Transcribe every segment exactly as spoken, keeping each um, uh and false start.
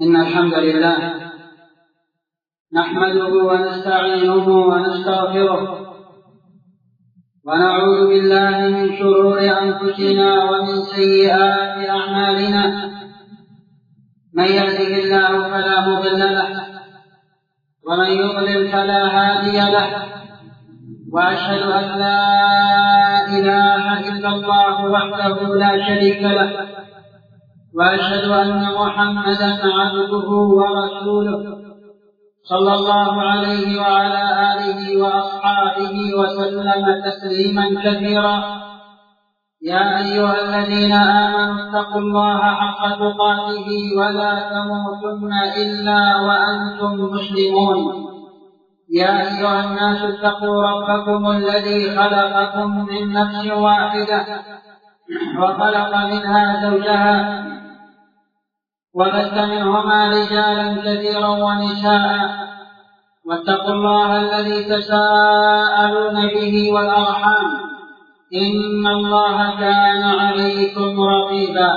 إن الحمد لله نحمده ونستعينه ونستغفره ونعوذ بالله من شرور أنفسنا ومن سيئات أعمالنا. من يهده الله فلا مضل له ومن يضلل فلا هادي له، وأشهد أن لا إله إلا الله وحده لا شريك له، وأشهد أن محمدا عبده ورسوله صلى الله عليه وعلى آله وأصحابه وسلم تسليما كثيرا. يا أيها الذين آمنوا اتقوا الله حق تقاته ولا تموتن إلا وأنتم مسلمون. يا أيها الناس اتقوا ربكم الذي خلقكم من نفس واحدة وخلق منها زوجها وبث منهما رجالا كثيرا ونساء، واتقوا الله الذي تساءلون به والأرحام إن الله كان عليكم رقيبا.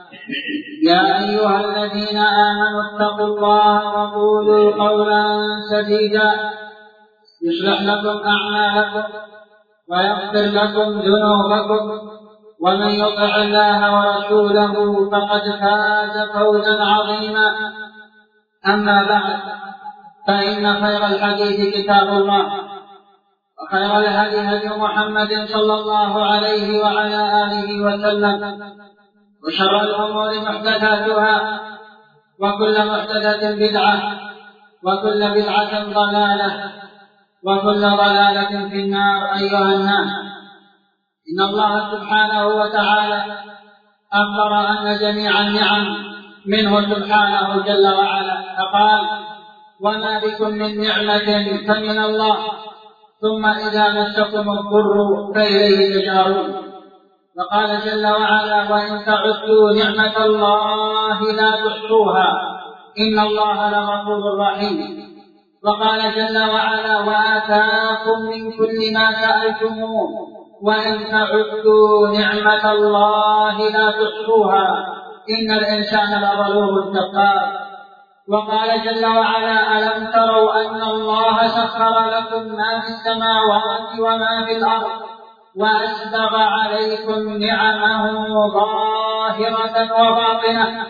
يا أيها الذين آمنوا اتقوا الله وقولوا قولا سديدا يصلح لكم أعمالكم ويغفر لكم ذنوبكم، ومن يطع الله ورسوله فقد فاز فوزا عظيما. أما بعد، فإن خير الحديث كتاب الله، وخير الهدي هدي محمد صلى الله عليه وعلى آله وسلم، وشر الأمور محدثاتها، وكل محدثة بدعة، وكل بدعة ضلالة، وكل ضلالة في النار. أيها الناس، إن الله سبحانه وتعالى أخبر أن جميع النعم منه سبحانه جل وعلا، فقال: وما بكم من نعمة فمن الله ثم إذا مسكم الضر فإليه تجارون. وقال جل وعلا: وإن تعدوا نعمة الله لا تحصوها إن الله لغفور رحيم. وقال جل وعلا: وآتاكم من كل ما سألتموه وإن تعدوا نعمة الله لا تحصوها إن الإنسان لظلوم كفار. وقال جل وعلا: ألم تروا أن الله سخر لكم ما في السماوات وما في الأرض وأسبغ عليكم نعمه ظاهرة وباطنة.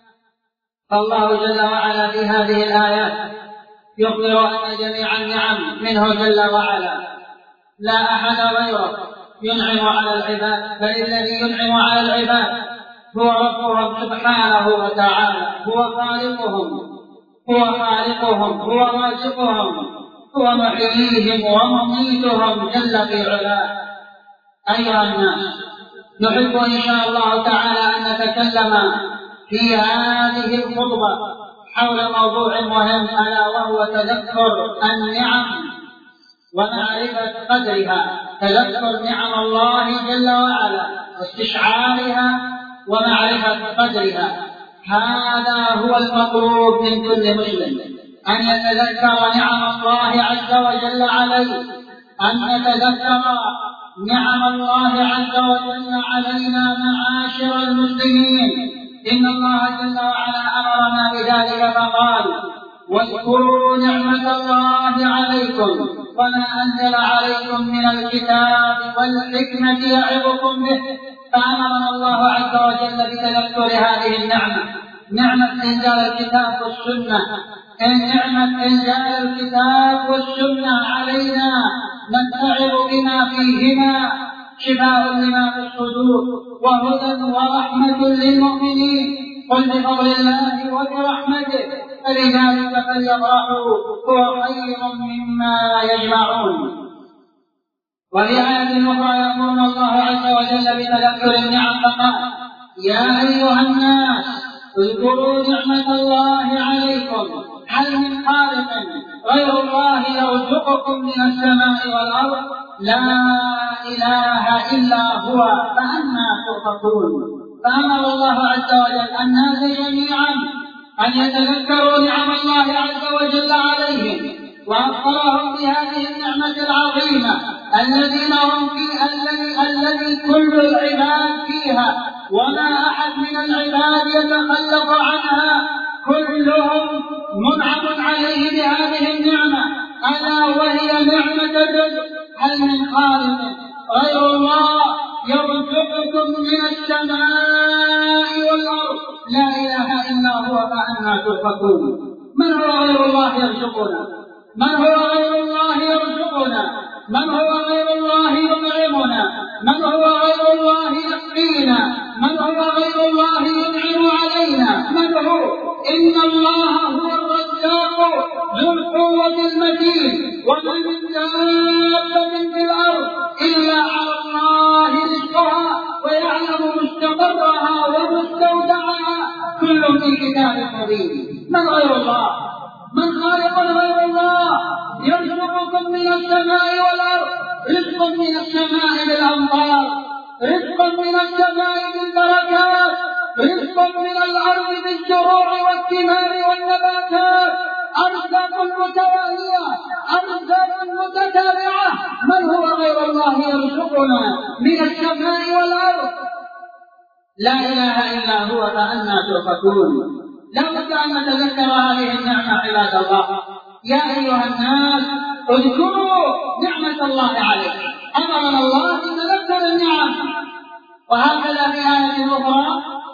فالله جل وعلا في هذه الآيات يخبر أن جميع النعم منه جل وعلا، لا أحد غيره ينعم على العباد، بل الذي ينعم على العباد هو ربهم سبحانه وتعالى، هو خالقهم هو خالقهم هو رازقهم، هو محييهم ومميتهم جل في علاه. أيها الناس، نحب إن شاء الله تعالى أن نتكلم في هذه الخطبة حول موضوع مهم، ألا وهو تذكر النعم ومعرفة قدرها، تذكر نعم الله جل وعلا واستشعارها ومعرفة قدرها. هذا هو المطلوب من كل مسلم، أن يتذكر نعم الله عز وجل عليه، أن نتذكر نعم الله عز وجل علينا معاشر المسلمين. إن الله جل وعلا أمرنا بذلك فقال: واذكروا نعمة الله عليكم وما أنزل عليكم من الكتاب والحكمة يعظكم به. فأمرنا الله عز وجل بتذكر هذه النعمة، نعمة إنزال الكتاب والسنة. إن نعمة إنزال الكتاب والسنة علينا نتعظ بما فيهما شفاء لما في الصدور وهدى ورحمة للمؤمنين. قل بفضل الله وبرحمته فلذلك فليفرحوا هو خير مما يجمعون. وفي آية أخرى يأمرنا الله عز وجل بتذكر النعم فقال: يا أيها الناس اذكروا نعمة الله عليكم هل من خالق غير الله يرزقكم من السماء والأرض لا إله إلا هو فأنى تؤفكون. فأمر الله عز وجل الناس جميعا أن يتذكروا نعم الله عز وجل عليهم، وأخبرهم بهذه النعمة العظيمة الذين هم في الذي الذي كل العباد فيها، وما أحد من العباد يتخلف عنها، كل منعم عليه بهذه النعمة، ألا وهي نعمة الرزق. هل من خالق غير الله يرزقكم من السماء والأرض؟ لا إله إلا هو، فأنى تؤفكون. من هو غير الله يرزقنا؟ من هو غير الله يرزقنا؟ من هو غير الله يطعمنا؟ من هو غير الله يسقينا؟ من هو غير الله ينعم علينا؟ من هو؟ إن الله هو الرزاق ذو القوة المتين. وما من دابة في الأرض إلا على الله رزقها ويعلم مستقرها ومستودعها، كل في كتاب مبين. من غير الله؟ من خالق غير الله يرزقكم من السماء والأرض؟ رزق من السماء بالأمطار، رزق من السماء بالبركات، رزق من الأرض بالزروع والثمار والنباتات، أرزاق متوالية، أرزاق متتابعة. من هو غير الله يرزقنا من السماء والأرض؟ لا إله إلا هو، فأنى تؤفكون. لا بد أن نتذكر هذه النعمة عباد الله. يا أيها الناس اذكروا نعمة الله عليكم. أمرنا الله بتذكر النعم، وهكذا في آية أخرى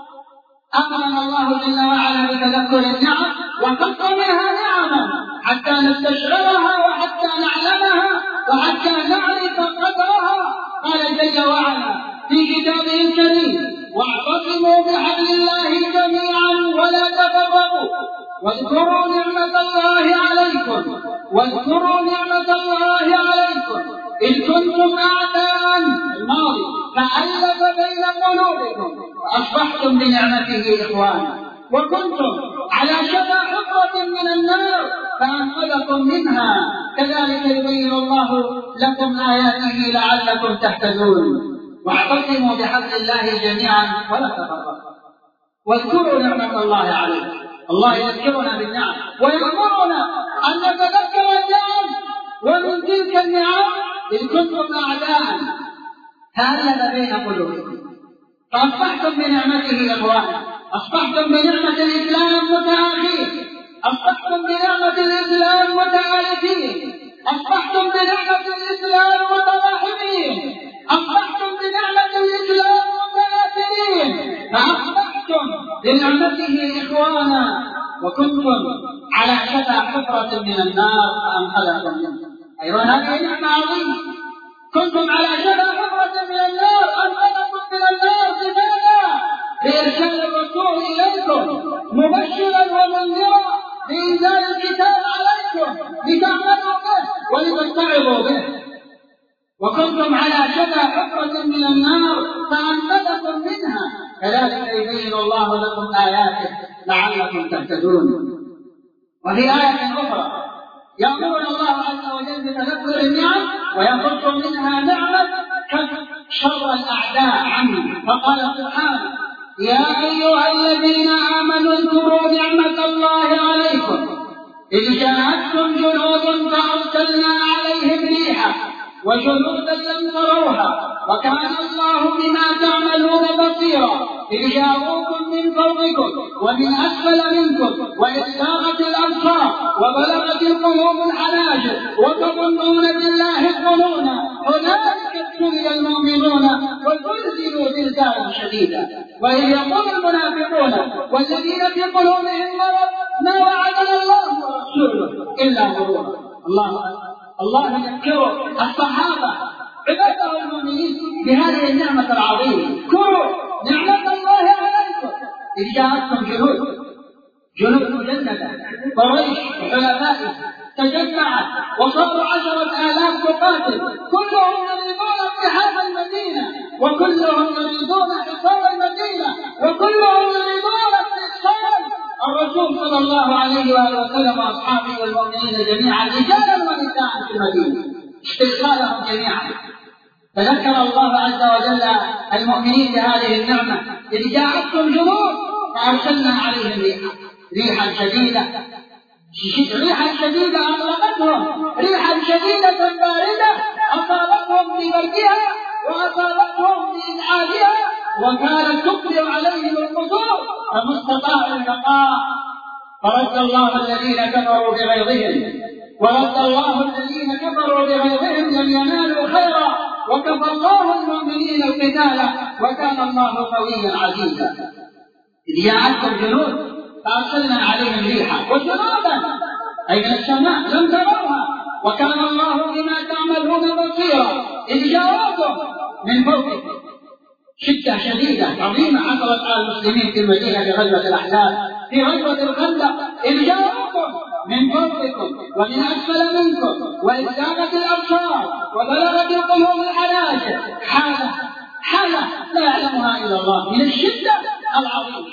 أمرنا الله جل وعلا بتذكر النعم وقص منها نعما حتى نستشعرها وحتى نعلمها وحتى نعرف قدرها. قال جل وعلا في كتابه الكريم: واعتصموا بحبل الله جميعا ولا تفرقوا واذكروا نعمة الله عليكم واذكروا نعمة الله عليكم إذ كنتم أعداء الماضي فألف بين قلوبكم فأصبحتم بنعمته إخوانا وكنتم على شفا حفرة من النار فأنقذكم منها كذلك يبين الله لكم آياته لعلكم تهتدون. واعتصموا بحبل الله جميعا ولا تفرقوا واذكروا نعمة الله عليكم. الله يذكرنا بالنعم ويأمرنا أن نتذكر النعم، ومن تلك النعم إذ كنتم أعداء فألف بين قلوبكم فأصبحتم بنعمته إخوانا، أصبحتم بنعمة الإسلام متآخين، أصبحتم بنعمة الإسلام متآلفين، أصبحتم بنعمة الإسلام متراحمين، أصبحتم بنعمة الإسلام متآثرين، فأصبحتم بنعمته إخوانا وكنتم على شفا حفرة من النار فأنقذكم منها. أيضا هذه نعمة عظيمة. كنتم على شفا حفرة من النار أنقذكم من النار بماذا؟ بإرسال الرسول إليكم مبشرا ومنذرا بإنزال الكتاب عليكم لتعملوا به ولتتعظوا به. وكنتم على شفا حفرة من النار فأنقذكم منها كذلك يبين الله لكم آياته لعلكم تهتدون. وفي آية أخرى يأمرنا الله عز وجل بتذكر النعم ويخص منها نعمة كف شر الأعداء عنه، فقال سبحانه: يا أيها الذين آمنوا اذكروا نعمة الله عليكم إذ جاءتكم جنود فأرسلنا عليهم ريحا وجنودا لم تروها وكان الله بما تعملون بصيرا إذ جاءوكم من فوقكم ومن أسفل منكم وإذ زاغت الأبصار وبلغت القلوب الحناجر وتظنون بالله الظنونا هنالك ابتلي المؤمنون وزلزلوا زلزالا شديدا وإذ يقول المنافقون والذين في قلوبهم مرض ما وعدنا الله ورسوله إلا غرورا. الله الله يذكر الصحابة عباده المؤمنين بهذه النعمة العظيمة. اذكروا نعمة الله عليكم إذ جاءتكم جنود جنود مجندة قريش وحلفائه تجمعت وصاروا عشرة آلاف تقاتل كلهم يريدون اتحاد المدينة وكلهم يريدون حصار المدينة وكلهم يريدون استئصال الرسول صلى الله عليه وآله وسلم وأصحابه والمؤمنين جميعا رجالا ونساء في المدينة استئصالهم جميعا. فذكر الله عز وجل المؤمنين بهذه النعمة إذ جاءتكم جنود فأرسلنا عليهم ريحا ريحا شديدة ريحا شديدة أطلقتهم ريحا شديدة باردة أصابتهم ببردها وأصابتهم بإزعاجها وكانت تقلع عليهم القدور فما استطاعوا البقاء فرد الله الذين كفروا بغيظهم ورد الله الذين كفروا بغيظهم لم ينالوا خيرا وكفى الله المؤمنين القتال وكان الله قويا عزيزا. إذ جاءتهم جنود فأرسلنا عليهم ريحا وجنودا أي من السماء لم تروها وكان الله بما تعملون بصيرا. إذ جاءوكم من فوقكم شدة شديدة عظيمة حصلت على المسلمين في المدينة في غزوة الأحزاب في غزوة الخندق. إذ جاءوكم من فوقكم ومن أسفل منكم وإذ زاغت الأبصار وبلغت القلوب الحناجر حالة حالة لا يعلمها إلا الله من الشدة العظيمة.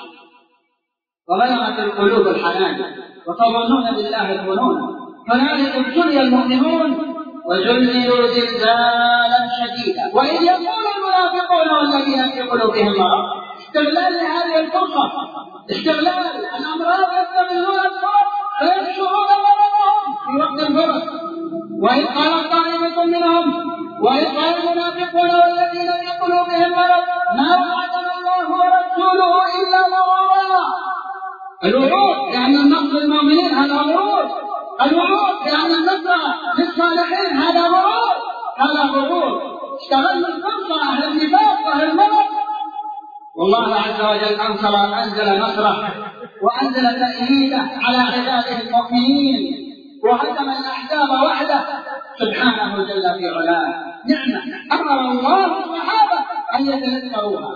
وبلغت القلوب الحناجر وتظنون بالله الظنون هنالك ابتلي المؤمنون وزلزلوا زلزالا شديدا. وإذ يقول المنافقون والذين في قلوبهم مرض استغلال لهذه الفرصة استغلال الأمراض يستغلون الفرص فينشرون مرضهم في وقت الفرص. وإذ قال طائفة منهم وإذ قال المنافقون والذين في قلوبهم مرض ما وعدنا الله ورسوله إلا غرورا. الوعود لأن النصر للمؤمنين هذا غرور. الوعود لأن النصر للصالحين هذا غرور. هذا غرور استغلوا الفرصة أهل النفاق وأهل المرض. والله عز وجل أنصر أنزل نصره وأنزل تأييده على عباده المؤمنين وهزم الأحزاب وحده سبحانه جل في علاه. نعمة أمر الله الصحابة أن يتذكروها.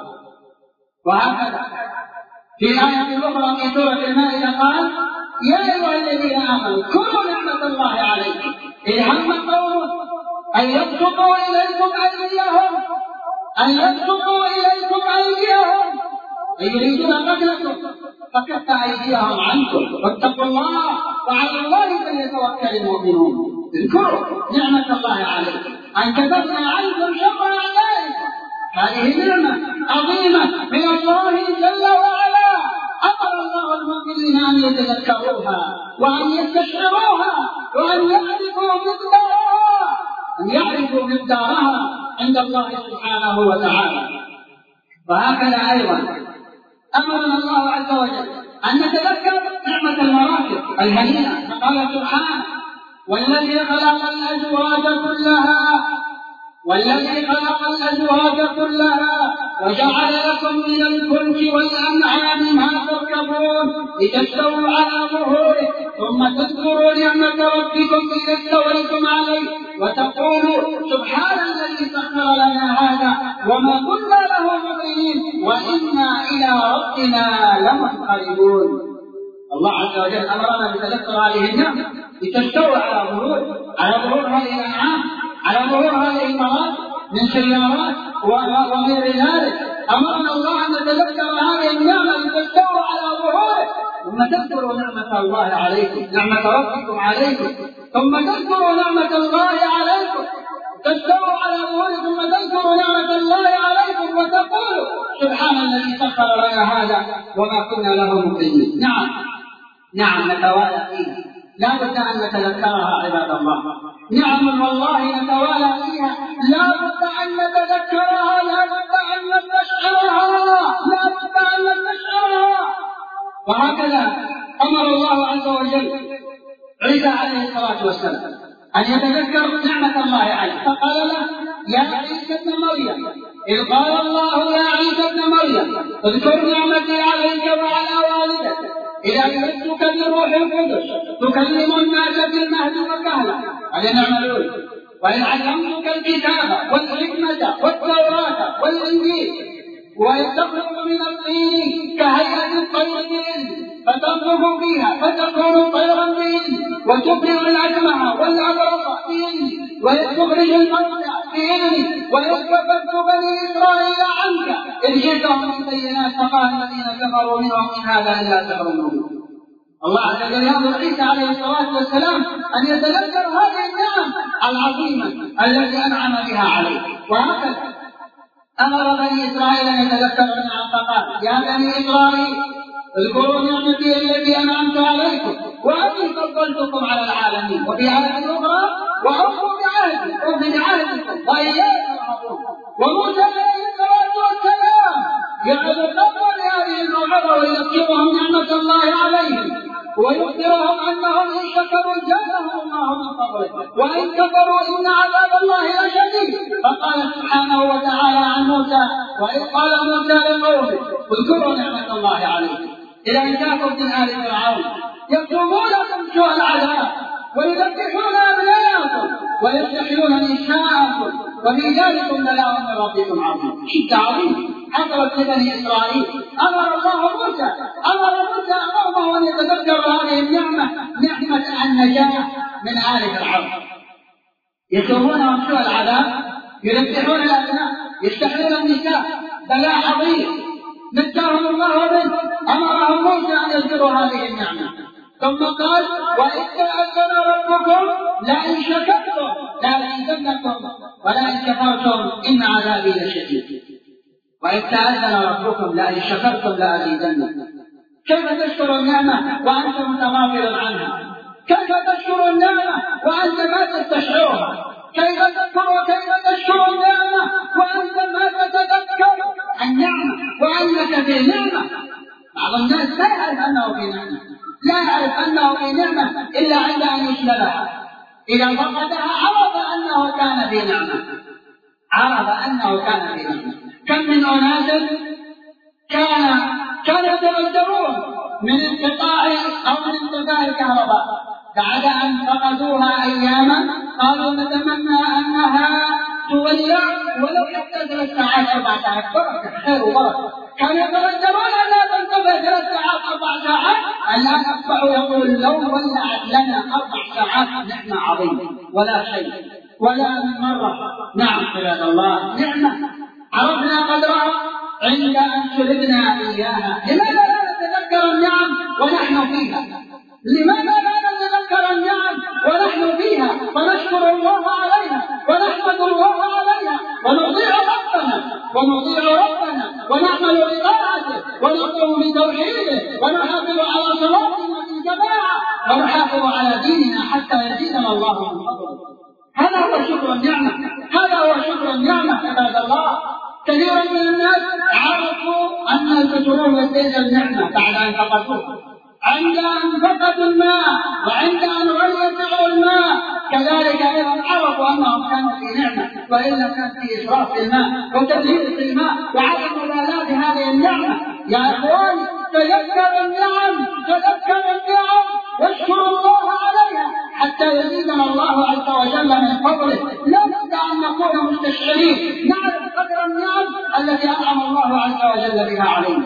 وهكذا في آية أخرى في سورة المائدة قال يا أيها الذين آمنوا اذكروا نعمة الله عليكم إذ هم قوم أن يبسطوا إليكم أيديهم أن يبسطوا إليكم أيديهم أي يريدون قتلكم فكف أيديهم عنكم واتقوا الله وعلى الله فليتوكل المؤمنون. اذكروا نعمة الله عليكم أن كفرنا عنكم شر أعدائكم. هذه نعمة عظيمة من الله جل وعلا أمر الله المؤمنين أن يتذكروها وأن يستشعروها وأن يعرفوا مقدارها أن يعرفوا مقدارها عند الله سبحانه وتعالى. وهكذا أيضا أمرنا الله عز وجل أن نتذكر نعمة المرافق الهنيئة فقال سبحانه والذي خلق الأزواج كلها والذي خلق الأزواج كلها وجعل لكم من الفلك والأنعام ما تركبون لتستووا على ظهوره ثم تذكروا نعمة ربكم إذا استويتم عليه وتقولوا سبحان الذي سخر لنا هذا وما كنا له مقرنين وإنا إلى ربنا لمنقلبون. الله عز وجل أمرنا بتذكر هذه النعمة لتستووا على ظهور على ظهور هذه الأنعام على ظهور هذه المرات من سيارات وغير ذلك. أمرنا الله أن نتذكر هذه النعمة لتستووا على ظهوره ثم تذكروا نعمة الله عليكم نعمة ربكم عليكم ثم تذكروا نعمة الله عليكم تستووا على ظهوره ثم تذكروا نعمة الله عليكم وتقولوا سبحان الذي سخر لنا هذا وما كنا له مقرنين. نعم نعم نتوالى فيها لا بد أن نتذكرها عباد الله. نعم والله نتوالى فيها لا بد أن نتذكرها لا بد أن نستشعرها لا بد أن نستشعرها. وهكذا أمر الله عز وجل عيسى عليه الصلاة والسلام أن يتذكر نعمة الله عليه فقال له يا عيسى ابن مريم إذ قال الله يا عيسى ابن مريم اذكر نعمتي عليك وعلى والدتك إذا أيدتك بالروح القدس تكلم الناس في المهد وكهلا هذه النعمة الأولى وإن علمتك الكتاب والحكمة والتوراة والإنجيل وإن تخلق من الطين كهيئة الطير فتنفخ فيها فتكون طيرا بإذن وتبرئ الأكمه والأبرص بإذن وإذ تخرج الموتى بإذن وإذ كفرت بني إسرائيل عنك إذ جئتهم بالبينات فقال الذين كفروا منهم إن هذا إلا سحر مبين. الله عز وجل يأمر عيسى عليه الصلاة والسلام أن يتذكر هذه النعم العظيمة التي أنعم بها عليه. وهكذا أمر بني إسرائيل أن يتذكروا النعم فقال يا بني إسرائيل اذكروا نعمتي التي أنعمت عليكم وأني فضلتكم على العالمين. وفي آية أخرى وأوفوا بعهدي أوف بعهدكم وإياي فارهبون. وموسى عليه الصلاة والسلام يعظ قومه لهذه الموعظة ويذكرهم نعمة الله عليهم ويخبرهم أنهم إن شكروا زادهم الله من فضله وإن كفروا إن عذاب الله لشديد. فقال سبحانه وتعالى عن موسى: وإذ قال موسى لقومه اذكروا نعمة الله عليكم إذ أنجاكم من آل فرعون يصومونكم سوء العذاب ويذبحون أبناءكم ويستحيون نساءكم وفي ذلكم بلاء من ربكم عظيم. شدة عظيمة حصلت لبني إسرائيل. أمر الله موسى أمر موسى قومه أن يتذكروا هذه النعمة، نعمة النجاة من آل فرعون. يصومونهم سوء العذاب، يذبحون الأبناء، يستحيون النساء، بلاء عظيم نجاهم الله منه. أمرهم موسى أن يذكروا هذه النعمة، ثم قال: وإذ تأذن ربكم لئن شكرتم لأزيدنكم ولئن كفرتم إن عذابي لشديد. وإذ تأذن ربكم لئن شكرتم لأزيدنكم. كيف تشكر النعمة وأنت متغافل عنها؟ كيف تشكر النعمة وأنت ما تستشعرها؟ كيف تذكر وكيف تشكر النعمة وأنت ما تتذكر النعمة وأنك في نعمة؟ بعض الناس لا يعرف أنه في نعمة، لا يعرف أنه في نعمة إلا عند أن يسلبها. إذا فقدها عرف أنه كان في نعمة، عرف أنه كان في نعمة. كم من أناس كان كانوا يتبدرون من انقطاع أو من انقطاع الكهرباء، بعد أن فقدوها أياما قالوا نتمنى أنها تولع ولو حتى ثلاث ساعات أربع ساعات، بركة خير وبركة. كانوا يتبدرون أنها تنتظر ثلاث ساعات أربع ساعات، الآن أصبحوا يقول لو ولعت لنا أربع ساعات نحن عظيم ولا شيء ولا من مرة. نعم عباد الله، نعمة عرفنا قدرها عند أن سلبنا إياها. لماذا لا نتذكر النعم ونحن فيها؟ لماذا لا نتذكر النعم ونحن فيها ونشكر الله عليها ونحمد الله عليها ونطيع ربنا ونطيع ربنا ونعمل بطاعته ونقوم بتوحيده ونحافظ على صلاتنا في الجماعة ونحافظ على ديننا حتى يزيدنا الله من فضله؟ هذا هو شكر النعمة، هذا هو شكر النعمة عباد الله. كثيرا من الناس عرفوا أن البترول ليس النعمة بعد أن فقدوه، عند أن فقدوا الماء وعند أن غلي سعر الماء كذلك أيضا عرفوا أنهم كانوا في نعمة، وإلا كان في إسراف في الماء وتبذير في الماء وعدم مبالاة هذه النعمة. يا إخوان تذكر النعم، تذكر النعم واشكروا الله عليها حتى يزيدنا الله عز وجل من فضله. لا بد أن نكون مستشعرين نعرف قدر النعم التي أنعم الله عز وجل بها علينا.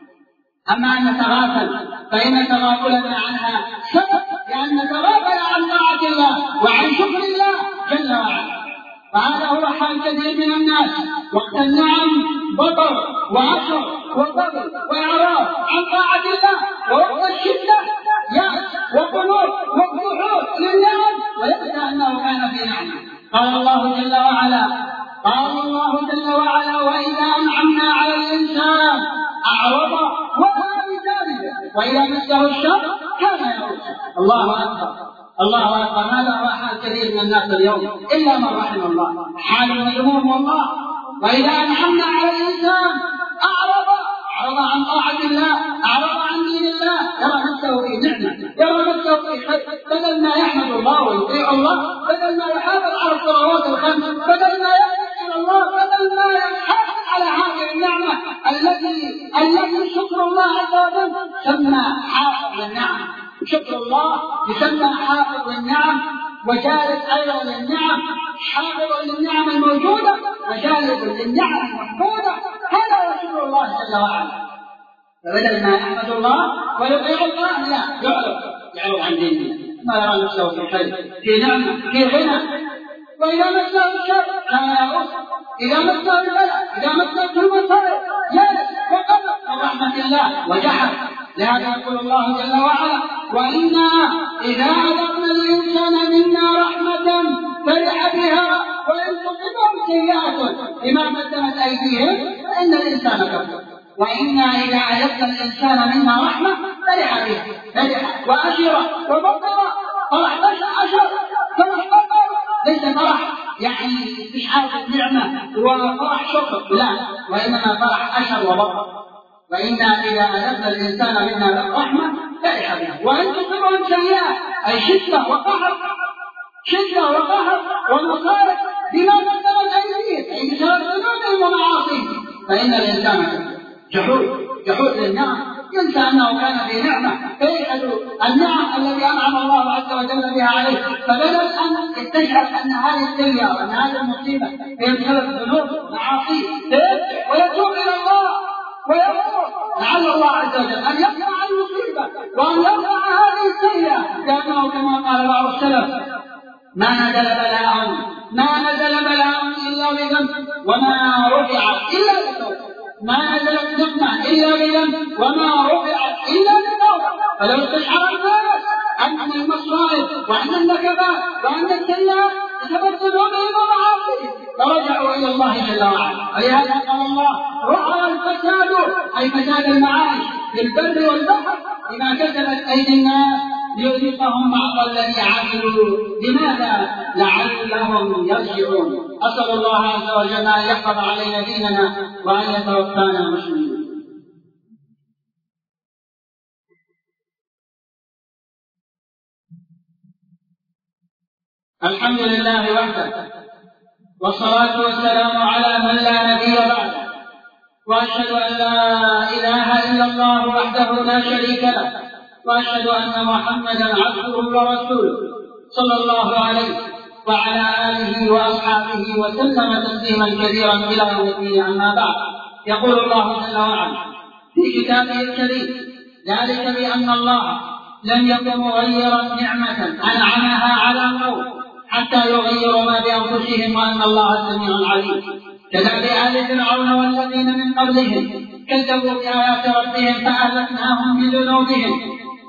أما أن نتغافل فإن تغافلنا عنها سبب لأن نتغافل عن طاعة الله وعن شكر الله جل وعلا. وهذا هو حال كثير من الناس، وقت النعم بطر وعشر وفضل وإعراض عن طاعة الله، ووقت الشدة يأس وقنوط وخضوع للنعم ويبدأ أنه كان في نعمة. قال الله جل وعلا قال الله جل وعلا: وإذا أنعمنا على الإنسان أعرض ونأى بجانبه وإذا مسه الشر كان يئوسا. الله أكبر الله أكبر. هذا هو حال كثير من الناس اليوم إلا من رحم الله، حال مذموم والله. وإذا أنعمنا على الإنسان أعرض أعرض عن طاعة الله، أعرض عن دين الله، يرى نفسه في نعمة، يرى نفسه في خير، بدل ما يحمد الله ويطيع الله، بدل ما يحافظ على الصلوات الخمس، بدل ما يذكر الله، بدل ما يحافظ على هذه النعمة التي التي شكر الله عز وجل سمى حافظ للنعم. شكر الله يسمى حافظ للنعم وجالب أيضا للنعم، حافظ للنعم الموجودة وجالب للنعم المفقودة. هذا هو شكر الله جل وعلا. فبدل ما يحمد الله ويطيع الله لا يعرض يعرض عن دينه، ما يرى نفسه في خير، في نعمة، في غنى. وإذا مسه الشر كان يئوس، إذا مسه البلاء، إذا مسه المصائب يأس وقنط من رحمة الله وجحد. لهذا يقول الله جل وعلا: وإنا إذا أذقنا الإنسان منا رحمة فرح بها وإن تصبهم سيئة بما قدمت أيديهم فإن الإنسان كفور. وإنا إذا أذقنا الإنسان منا رحمة فرح بها، فرح وأشر وبطر، فرح أشر فرح بطر، ليس فرح يعني استشعار النعمة وفرح شكر، لا، وإنما فرح أشر وبطر. وإنا إذا أذقنا الإنسان منا رحمة فرح بها، وإن تصبهم سيئات أي شدة وقهر شدة وقهر ومصائب بما قدمت أيديهم أي بسبب ذنوبهم ومعاصيهم، فإن الإنسان جحود جحود للنعم، ينسى أنه كان في نعمة، فيجحد النعم التي أنعم الله عز وجل بها عليه، فبدل أن يستشعر أن هذه السيئة وأن هذه المصيبة هي بسبب ذنوب معاصيه فيرجع ويتوب إلى الله ويقول لعل الله عز وجل أن يقطع المصيبة وأن يرفع هذه السيئة، لأنه كما قال بعض السلف ما نزل بلاء ما نزل بلاء إلا بذنب وما رفع إلا بتوبة، ما نزلت نقمة إلا بذنب وما رفعت إلا بتوبة. فلو استشعر الناس أن المصائب وأن النكبات وأن السيئات بسبب ذنوبهم ومعاصيهم فرجعوا إلى الله جل وعلا. ولهذا قال الله ظهر الفساد أي فساد المعايش في البر والبحر بما كسبت أيدي الناس ليذيقهم بعض الذي عملوا. لماذا؟ لعلهم يرجعون. أسأل الله عز وجل أن يحفظ علينا ديننا وأن يتوفانا مسلمين. الحمد لله وحده، والصلاة والسلام على من لا نبي بعده، وأشهد أن لا إله إلا الله وحده لا شريك له، وأشهد أن محمدا عبده ورسوله صلى الله عليه وعلى آله وأصحابه وسلم تسليما كثيرا إلى يوم الدين. أما بعد، يقول الله جل وعلا في كتابه الكريم ذلك بأن الله لم يكن مغيرا نعمة أنعمها على قوم حتى يغيروا ما بأنفسهم وأن الله سميع عليم. كذلك آل فرعون والذين من قبلهم كذبوا بآيات ربهم فأهلكناهم بذنوبهم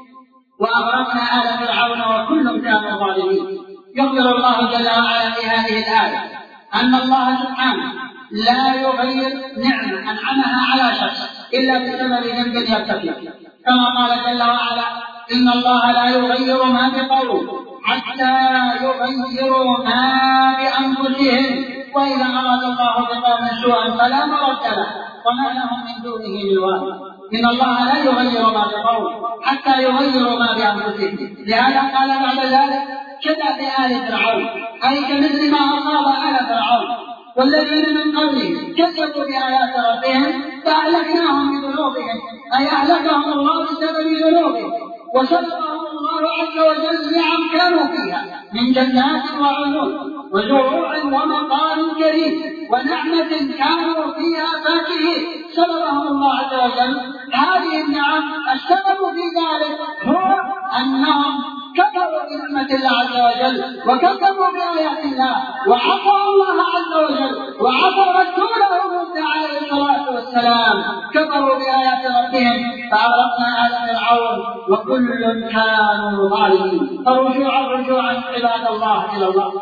وأغرقنا آل فرعون وكل كانوا ظالمين. يخبر الله جل وعلا في هذه الآية أن الله سبحانه لا يغير نعمة أنعمها على شخص إلا بسبب ذنب يرتكب، كما قال جل وعلا إن الله لا يغير ما بقوم حتى يغيروا ما بأنفسهم وإذا أراد الله بقوم سوءا فلا مرد له وما لهم من دونه من وال. إن الله لا يغير ما بقوم حتى يغيروا ما بأنفسهم. لهذا قال بعد ذلك كذا بآل فرعون أي كمثل ما أصاب آل فرعون والذين من قبلهم كذبوا بآيات ربهم فأهلكناهم بذنوبهم أي أهلكهم الله بسبب ذنوبهم وسلطهم الله عز وجل نعم كانوا فيها من جنات وعيون وزروع ومقام كريم ونعمة كانوا فيها فاكهين سلطهم الله عز وجل. هذه النعم السبب في ذلك هو أنهم كفروا بنعمة الله عز وجل وكذبوا بآيات الله وعصوا الله عز وجل وعصوا رسوله موسى عليه الصلاة والسلام، كفروا بآيات ربهم فأغرقنا آل فرعون وكل كانوا ظالمين. فرجوعا رجوعا عباد الله إلى الله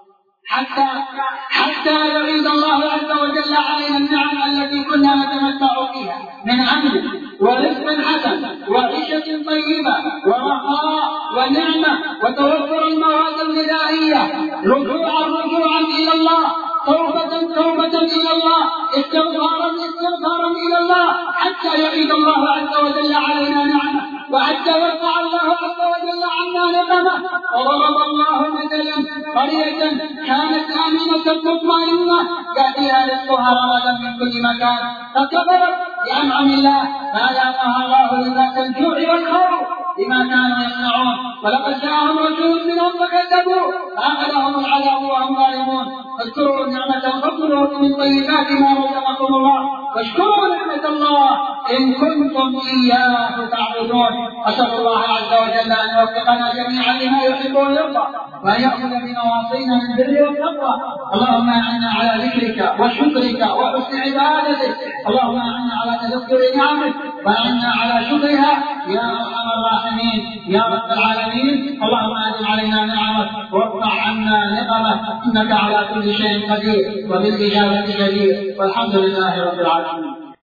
حتى حتى يعيد الله عز وجل علينا النعم التي كنا نتمتع فيها من أمن ورزق حسن وعيشة طيبة ورخاء ونعمة وتوفر المواد الغذائية. رجوعا رجوعا إلى الله، توبة توبة إلى الله، استغفارا استغفارا إلى الله حتى يعيد الله عز وجل علينا نعمة وحتى يرفع الله عز وجل عنا نقمة. وضرب الله مثلا قرية كانت آمنة مطمئنة يأتيها رزقها رغدا من كل مكان فكفرت بأنعم الله فأذاقها الله لباس الجوع والخوف بما كانوا يصنعون ولقد جاءهم رسول منهم فكذبوا فأخذهم العذاب وهم ظالمون. اذكروا نعمة فكلوا من طيبات ما رزقكم الله واشكروا نعمة الله إن كنتم إياه تعبدون. أسأل الله عز وجل أن يوفقنا جميعا لما يحب ويرضى وأن يأخذ بنواصينا من البر والتقوى. اللهم أعنا على ذكرك وشكرك وحسن عبادتك، اللهم أعنا على تذكر نعمك وأعنا على شكرها يا أرحم الراحمين يا رب العالمين. اللهم أدم علينا نعمك وارفع عنا نقمك إنك على كل شيء قدير وبالإجابة جدير والحمد لله رب العالمين.